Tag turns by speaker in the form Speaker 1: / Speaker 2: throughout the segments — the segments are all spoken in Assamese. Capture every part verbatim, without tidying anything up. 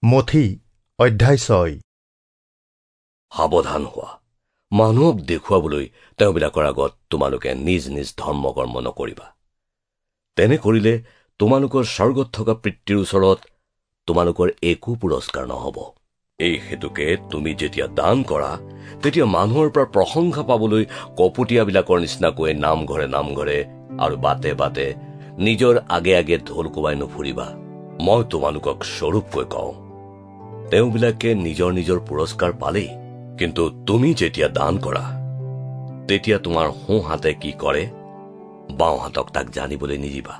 Speaker 1: মথি অধ্যায় ছয়।
Speaker 2: সাৱধান হোৱা, মানুহক দেখুৱাবলৈ তেওঁবিলাকৰ আগত তোমালোকে নিজ নিজ ধৰ্মকৰ্ম নকৰিবা। তেনে কৰিলে তোমালোকৰ স্বৰ্গত থকা পিতৃৰ ওচৰত তোমালোকৰ একো পুৰস্কাৰ নহব। এই হেতুকে তুমি যেতিয়া দান কৰা, তেতিয়া মানুহৰ পৰা প্ৰশংসা পাবলৈ কপটীয়াবিলাকৰ নিচিনাকৈ নামঘৰে নামঘৰে আৰু বাটে বাটে নিজৰ আগে আগে ঢোল কোবাই নুফুৰিবা। মই তোমালোকক স্বৰূপকৈ কওঁ, তেওঁবিলাকে নিজৰ নিজৰ পুৰস্কাৰ পালেই। কিন্তু তুমি যেতিয়া দান কৰা, তেতিয়া তোমাৰ সোঁ হাতে কি কৰে বাওঁ হাতক তাক জানিবলৈ নিদিবা।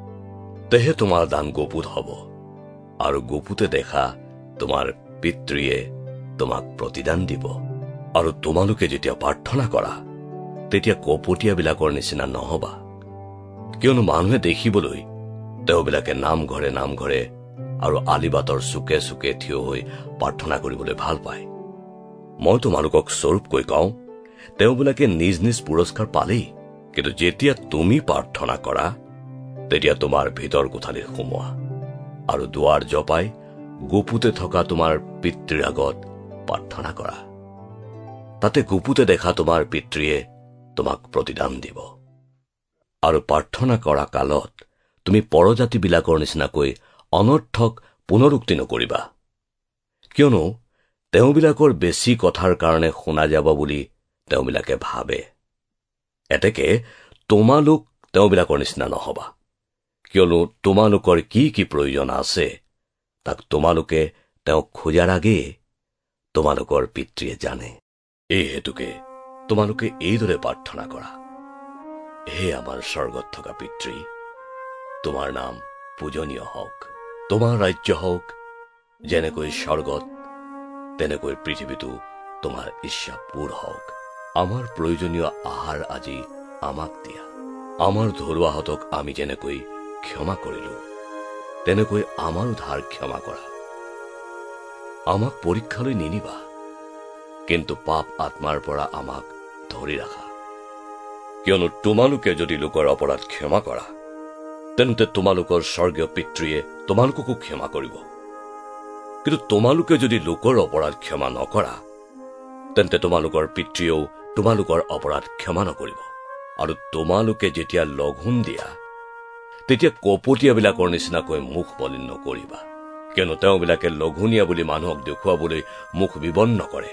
Speaker 2: তেহে তোমাৰ দান গোপুত হব, আৰু গোপুতে দেখা তোমাৰ পিতৃয়ে তোমাক প্ৰতিদান দিব। আৰু তোমালোকে যেতিয়া প্ৰাৰ্থনা কৰা, তেতিয়া কপটীয়াবিলাকৰ নিচিনা নহবা, কিয়নো মানুহে দেখিবলৈ তেওঁবিলাকে নামঘৰে নামঘৰে আৰু আলিবাটৰ চুকে চুকে থিয় হৈ প্ৰাৰ্থনা কৰিবলৈ ভাল পায়। মই তোমালোকক স্বৰূপকৈ কওঁ, তেওঁবিলাকে নিজ নিজ পুৰস্কাৰ পালেই। কিন্তু যেতিয়া তুমি প্ৰাৰ্থনা কৰা, তেতিয়া তোমাৰ ভিতৰ কোঠালিত সোমোৱা, আৰু দুৱাৰ জপাই গুপুতে থকা তোমাৰ পিতৃৰ আগত প্ৰাৰ্থনা কৰা। তাতে গুপুতে দেখা তোমাৰ পিতৃয়ে তোমাক প্ৰতিদান দিব। আৰু প্ৰাৰ্থনা কৰা কালত তুমি পৰজাতিবিলাকৰ নিচিনাকৈ অনৰ্থক পুনৰুক্তি নকৰিবা, কিয়নো তেওঁবিলাকৰ বেছি কথাৰ কাৰণে শুনা যাব বুলি তেওঁবিলাকে ভাবে। এতেকে তোমালোক তেওঁবিলাকৰ নিচিনা নহবা, কিয়নো তোমালোকৰ কি কি প্ৰয়োজন আছে তাক তোমালোকে তেওঁক খোজাৰ আগেয়ে তোমালোকৰ পিতৃয়ে জানে। এই হেতুকে তোমালোকে এইদৰে প্ৰাৰ্থনা কৰা: হে আমাৰ স্বৰ্গত থকা পিতৃ, তোমাৰ নাম পূজনীয় হওক, তোমাৰ ৰাজ্য হওক, যেনেকৈ স্বৰ্গত তেনেকৈ পৃথিৱীতো তোমাৰ ইচ্ছা পূৰ হওক। আমাৰ প্ৰয়োজনীয় আহাৰ আজি আমাক দিয়া। আমাৰ ধৰুৱাহঁতক আমি যেনেকৈ ক্ষমা কৰিলো, তেনেকৈ আমাৰো ধাৰ ক্ষমা কৰা। আমাক পৰীক্ষালৈ নিনিবা, কিন্তু পাপ আত্মাৰ পৰা আমাক ধৰি ৰাখা। কিয়নো তোমালোকে যদি লোকৰ অপৰাধ ক্ষমা কৰা, তেন্তে তোমালোকৰ স্বৰ্গীয় পিতৃয়ে তোমালোককো ক্ষমা কৰিব। কিন্তু তোমালোকে যদি লোকৰ অপৰাধ ক্ষমা নকৰা, তেন্তে তোমালোকৰ পিতৃয়েও তোমালোকৰ অপৰাধ ক্ষমা নকৰিব। আৰু তোমালোকে যেতিয়া লঘোণ দিয়া, তেতিয়া কপটীয়াবিলাকৰ নিচিনাকৈ মুখ মলিন নকৰিবা, কিয়নো তেওঁবিলাকে লঘোণীয়া বুলি মানুহক দেখুৱাবলৈ মুখ বিবৰ্ণ কৰে।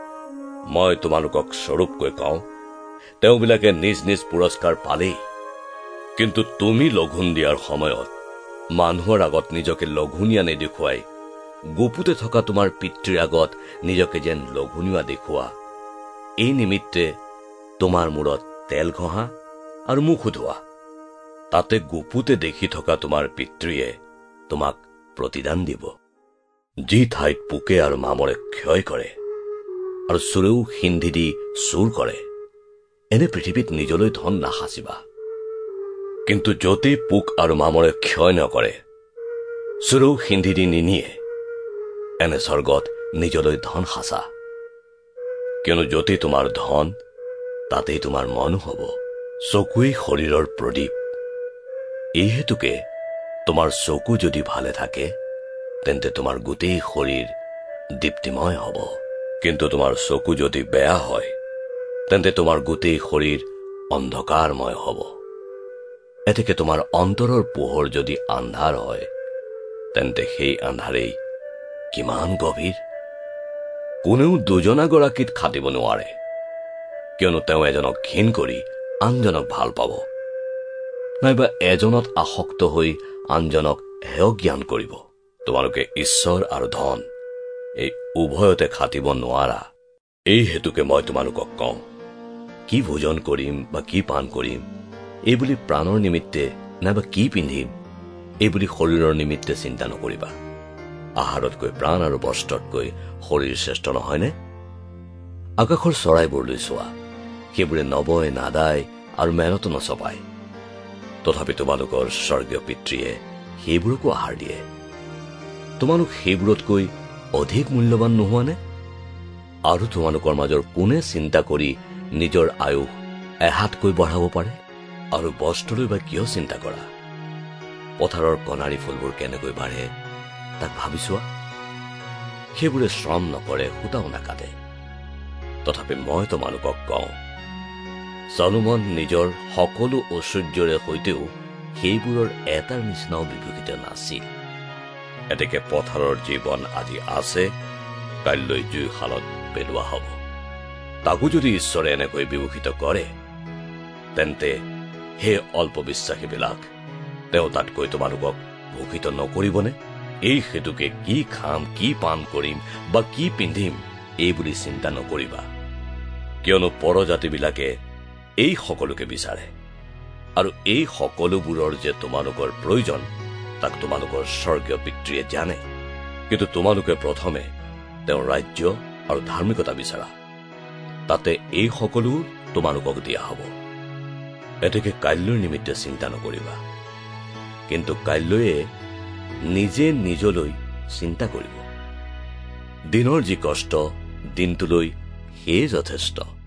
Speaker 2: মই তোমালোকক স্বৰূপকৈ কওঁ, তেওঁবিলাকে নিজ নিজ পুৰস্কাৰ পালেই। কিন্তু তুমি লঘোণ দিয়াৰ সময়ত মানুহৰ আগত নিজকে লঘোণীয়া নেদেখুৱাই গুপুতে থকা তোমাৰ পিতৃৰ আগত নিজকে যেন লঘোণীয়া দেখুওৱা। এই নিমিত্তে তোমাৰ মূৰত তেল ঘঁহা আৰু মুখ ধোৱা। তাতে গুপুতে দেখি থকা তোমাৰ পিতৃয়ে তোমাক প্ৰতিদান দিব। যি ঠাইত পোকে আৰু মামৰে ক্ষয় কৰে আৰু চোৰেও সিন্ধি দি চুৰ কৰে, এনে পৃথিৱীত নিজলৈ ধন নাসাঁচিবা। কিন্তু য'তেই পোক আৰু মামৰে ক্ষয় নকৰে, চোৰেও সিন্ধি দি নিনিয়ে, এনে স্বৰ্গত নিজলৈ ধন সাঁচা। কিয়নো য'তেই তোমাৰ ধন, তাতেই তোমাৰ মনো হব। চকুৱেই শৰীৰৰ প্ৰদীপ। এই হেতুকে তোমাৰ চকু যদি ভালে থাকে, তেন্তে তোমাৰ গোটেই শৰীৰ দীপ্তিময় হব। কিন্তু তোমাৰ চকু যদি বেয়া হয়, তেন্তে তোমাৰ গোটেই শৰীৰ অন্ধকাৰময় হব। এতেকে তোমাৰ অন্তৰৰ পোহৰ যদি আন্ধাৰ হয়, তেন্তে সেই আন্ধাৰেই কিমান গভীৰ। কোনেও দুজনা গৰাকীত খাটিব নোৱাৰে, কিয়নো তেওঁ এজনক ঘীন কৰি আনজনক ভাল পাব, নাইবা এজনত আসক্ত হৈ আনজনক হেয় জ্ঞান কৰিব। তোমালোকে ঈশ্বৰ আৰু ধন এই উভয়তে খাটিব নোৱাৰা। এই হেতুকে মই তোমালোকক কওঁ, কি ভোজন কৰিম বা কি পান কৰিম এইবুলি প্ৰাণৰ নিমিত্তে, নাইবা কি পিন্ধিম এইবুলি শৰীৰৰ নিমিত্তে চিন্তা নকৰিবা। আহাৰতকৈ প্ৰাণ আৰু বস্ত্ৰতকৈ শৰীৰ শ্ৰেষ্ঠ নহয়নে? আকাশৰ চৰাইবোৰলৈ চোৱা, সেইবোৰে নবয়, নাদায় আৰু মেৰতো নচপায়, তথাপি তোমালোকৰ স্বৰ্গীয় পিতৃয়ে সেইবোৰকো আহাৰ দিয়ে। তোমালোক সেইবোৰতকৈ অধিক মূল্যৱান নোহোৱা নে? আৰু তোমালোকৰ মাজৰ কোনে চিন্তা কৰি নিজৰ আয়ুস এহাতকৈ বঢ়াব পাৰে? আৰু বস্ত্ৰলৈ বা কিয় চিন্তা কৰা? পথাৰৰ কণাৰী ফুলবোৰ কেনেকৈ বাঢ়ে তাক ভাবি চোৱা। সেইবোৰে শ্ৰম নকৰে, সূতাও নাকাটে। তথাপি মই তোমালোকক কওঁ, চলোমন নিজৰ সকলো ঐশ্বৰ্যৰে সৈতেও সেইবোৰৰ এটাৰ নিচিনাও বিভূষিত নাছিল। এতেকে পথাৰৰ জীৱন আজি আছে, কাইলৈ জুইশালত পেলোৱা হ'ব। তাকো যদি ঈশ্বৰে এনেকৈ বিভূষিত কৰে, তেন্তে হে অল্প বিশ্বাসীবিলাক, তেওঁ তাতকৈ তোমালোকক ভূষিত নকৰিবনে? এই হেতুকে কি খাম, কি পান কৰিম বা কি পিন্ধিম, এই বুলি চিন্তা নকৰিবা, কিয়নো পৰজাতিবিলাকে এই সকলোকে বিচাৰে, আৰু এই সকলোবোৰৰ যে তোমালোকৰ প্ৰয়োজন তাক তোমালোকৰ স্বৰ্গীয় পিতৃয়ে জানে। কিন্তু তোমালোকে প্ৰথমে তেওঁৰ ৰাজ্য আৰু ধাৰ্মিকতা বিচাৰা, তাতে এই সকলো তোমালোকক দিয়া হ'ব। এতেকে কাইলৈৰ নিমিত্তে চিন্তা নকৰিবা, কিন্তু কাইলৈয়ে নিজে নিজলৈ চিন্তা কৰিব। দিনৰ যি কষ্ট দিনটোলৈ সেয়ে যথেষ্ট।